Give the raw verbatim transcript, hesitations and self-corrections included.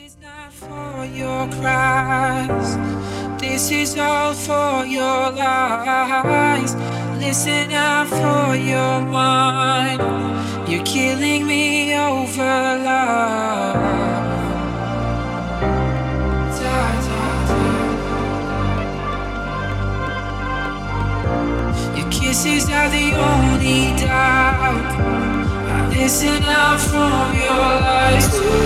is not for your cries. This is all for your lies. Listen out for your mind. You're killing me over love. Da, da, da. Your kisses are the only doubt. I listen out from your lies.